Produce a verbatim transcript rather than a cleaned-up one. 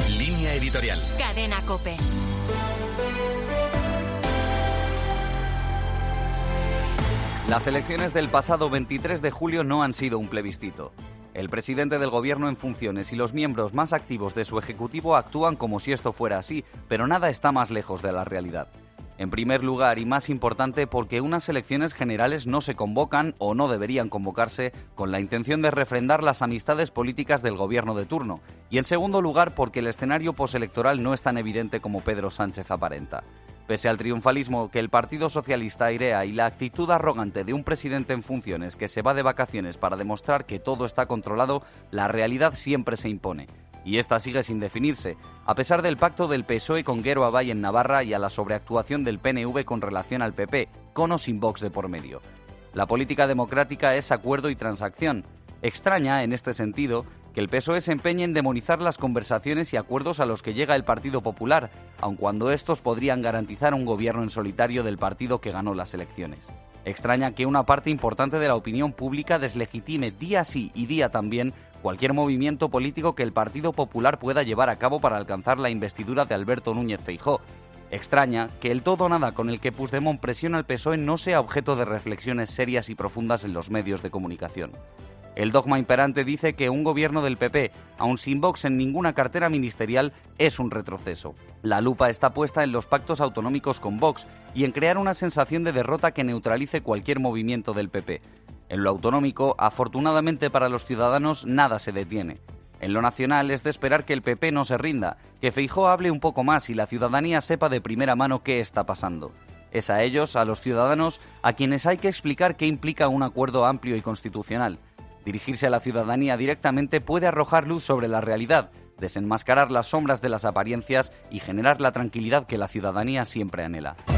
Línea editorial. Cadena COPE. Las elecciones del pasado veintitrés de julio no han sido un plebiscito. El presidente del gobierno en funciones y los miembros más activos de su ejecutivo actúan como si esto fuera así, pero nada está más lejos de la realidad. En primer lugar, y más importante, porque unas elecciones generales no se convocan o no deberían convocarse con la intención de refrendar las amistades políticas del gobierno de turno. Y en segundo lugar, porque el escenario postelectoral no es tan evidente como Pedro Sánchez aparenta. Pese al triunfalismo que el Partido Socialista airea y la actitud arrogante de un presidente en funciones que se va de vacaciones para demostrar que todo está controlado, la realidad siempre se impone. Y esta sigue sin definirse, a pesar del pacto del P S O E con Guero Abay en Navarra y a la sobreactuación del P N V con relación al P P, con o sin Vox de por medio. La política democrática es acuerdo y transacción. Extraña, en este sentido, que el P S O E se empeñe en demonizar las conversaciones y acuerdos a los que llega el Partido Popular, aun cuando estos podrían garantizar un gobierno en solitario del partido que ganó las elecciones. Extraña que una parte importante de la opinión pública deslegitime día sí y día también cualquier movimiento político que el Partido Popular pueda llevar a cabo para alcanzar la investidura de Alberto Núñez Feijóo. Extraña que el todo o nada con el que Puigdemont presiona al P S O E no sea objeto de reflexiones serias y profundas en los medios de comunicación. El dogma imperante dice que un gobierno del P P, aun sin Vox en ninguna cartera ministerial, es un retroceso. La lupa está puesta en los pactos autonómicos con Vox y en crear una sensación de derrota que neutralice cualquier movimiento del P P. En lo autonómico, afortunadamente para los ciudadanos, nada se detiene. En lo nacional es de esperar que el P P no se rinda, que Feijóo hable un poco más y la ciudadanía sepa de primera mano qué está pasando. Es a ellos, a los ciudadanos, a quienes hay que explicar qué implica un acuerdo amplio y constitucional. Dirigirse a la ciudadanía directamente puede arrojar luz sobre la realidad, desenmascarar las sombras de las apariencias y generar la tranquilidad que la ciudadanía siempre anhela.